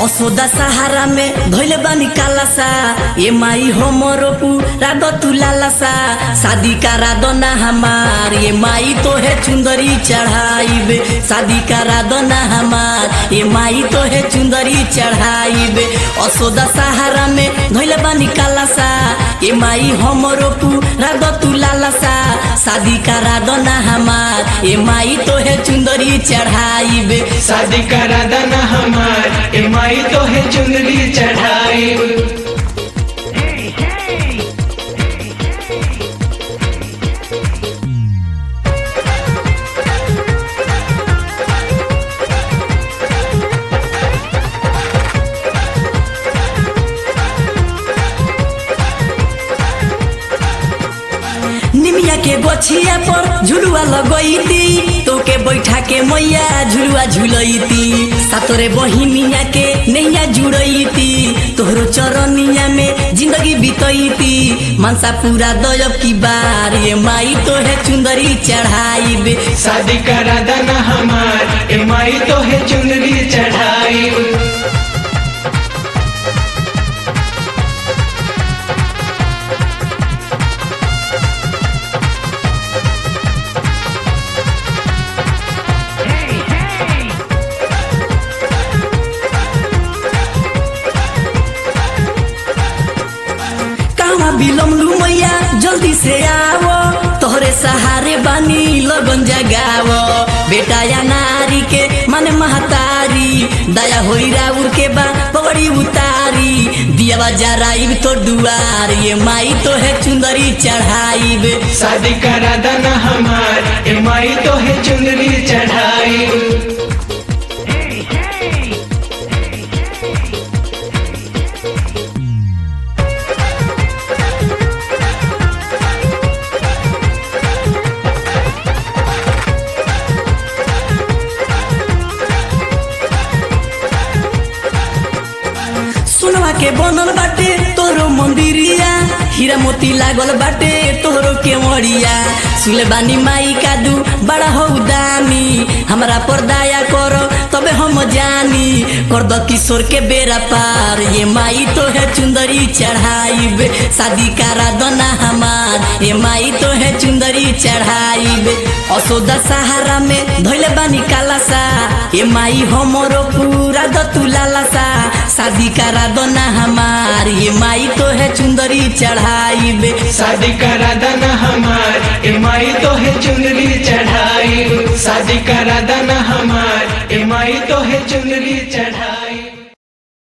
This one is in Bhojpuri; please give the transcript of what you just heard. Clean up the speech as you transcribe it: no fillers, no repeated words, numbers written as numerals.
असोदा सहारा में धोइले बानी कालासा ए माई हमरो पूरा दो तू लालासा शादी करा दो ना हमार ये माई तो है चुंदरी चढ़ाईबे शादी करा दो ना हमार ये माई तो है चुंदरी चढ़ाईबे असोदा सहारा में धोइले बानी कालासा ए माई हमरो पूरा दो तू लालासा शादी करा दो ना हमार ये माई तो है चुंदरी चढ़ाईबे शादी करा दो ना हमार ए माई तो है चुंदरी चढ़ाई। निमिया के गोछिया पर झुलुआ लगईती तो के बैठा के मैया झुलुआ झुलईती सातोरे बहिनिया के नैया जुड़ईती तोहरो चरनिया में जिंदगी बितईती मनसा पूरा दयब की बार ये माई तो है चुंदरी चढ़ाईबे शादी करा दो ना हमार ए माई तो है चुंदरी चढ़ाई। बिलमलू मैया जल्दी से आवो तोहरे सहारे बानी लगन जगावो बेटा या नारी के माने महतारी दया होई राउर के बा पगड़ी उतारी दिया जराइब तो दुआर ये माई तो है चुंदरी चढ़ाईबे शादी करा दो ना हमार ए माई तो है चुंदरी चढ़ाई। सोनवा के बनल बाटे तोरो मंदिरिया हीरा मोती लागल बाटे तोरो केवड़िया सुले बानी माई कादू बड़ा हो दानी हमरा पर दया करो तबे हम जानी कर दो किशोर के बेरा पार ये माई तो है चुंदरी चढ़ाईबे शादी करा दो ना हमार ये माई तो है चुंदरी चढ़ाईबे असोदा सहारा में धोइले बानी कालासा ये माई हमरो पूरा दो तू लालासा शादी करा दो ना हमार ये माई तो है चुंदरी चढ़ाईबे शादी करा दो ना हमार ए माई तो है चुंदरी चढ़ाई। शादी करा दो ना हमार ए माई तो है चुंदरी